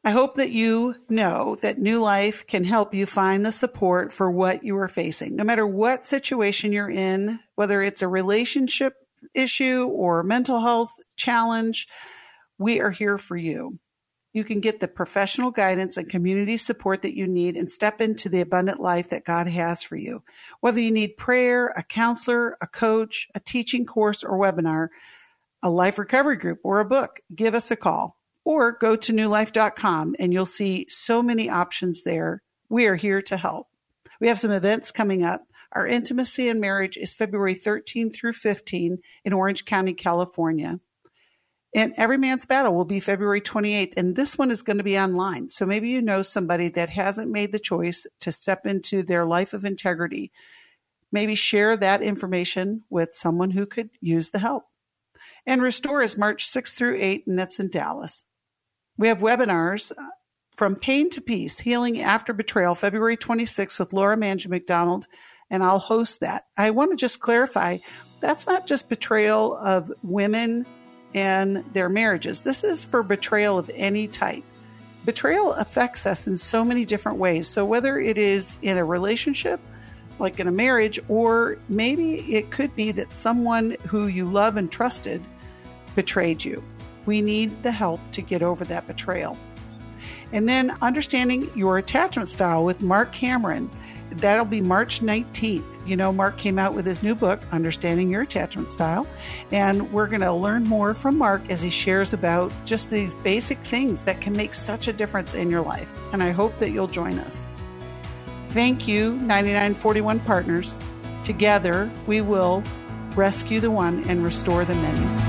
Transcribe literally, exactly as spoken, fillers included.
I hope that you know that New Life can help you find the support for what you are facing. No matter what situation you're in, whether it's a relationship issue or mental health challenge, we are here for you. You can get the professional guidance and community support that you need and step into the abundant life that God has for you. Whether you need prayer, a counselor, a coach, a teaching course or webinar, a life recovery group, or a book, give us a call. Or go to new life dot com and you'll see so many options there. We are here to help. We have some events coming up. Our Intimacy and Marriage is February thirteenth through fifteenth in Orange County, California. And Every Man's Battle will be February twenty-eighth, and this one is going to be online. So maybe you know somebody that hasn't made the choice to step into their life of integrity. Maybe share that information with someone who could use the help. And Restore is March sixth through eighth, and that's in Dallas. We have webinars from Pain to Peace, Healing After Betrayal, February twenty-sixth with Laura Mangia McDonald, and I'll host that. I want to just clarify, that's not just betrayal of women and their marriages. This is for betrayal of any type. Betrayal affects us in so many different ways. So whether it is in a relationship, like in a marriage, or maybe it could be that someone who you love and trusted betrayed you. We need the help to get over that betrayal. And then Understanding Your Attachment Style with Mark Cameron. That'll be March nineteenth. You know, Mark came out with his new book, Understanding Your Attachment Style. And we're going to learn more from Mark as he shares about just these basic things that can make such a difference in your life. And I hope that you'll join us. Thank you, ninety-nine forty-one Partners. Together, we will rescue the one and restore the many.